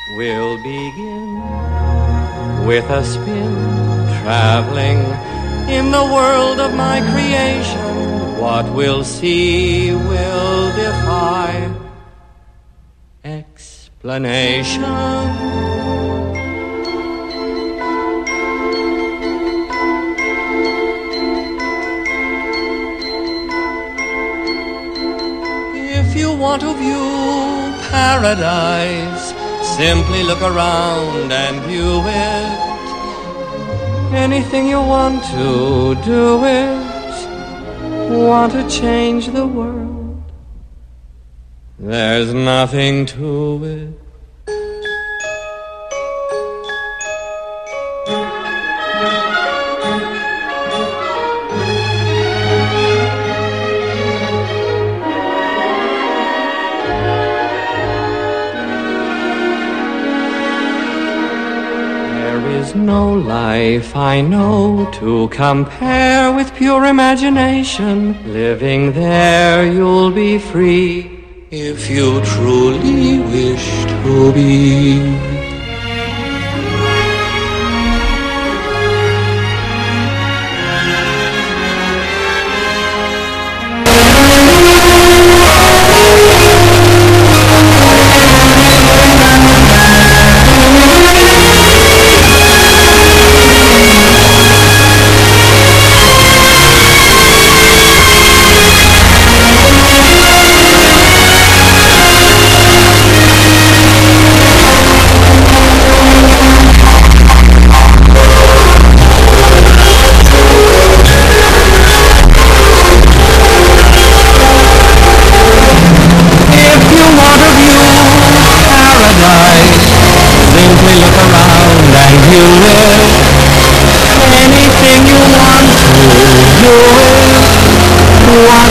We'll begin with a spin, traveling in the world of my creation. What we'll see will defy explanation. If you want to view paradise, simply look around and view it. Anything you want to do it. Want to change the world, there's nothing to it. There is no life I know to compare with pure imagination. Living there you'll be free if you truly wish to be. Simply look around and view it. Anything you want to do it.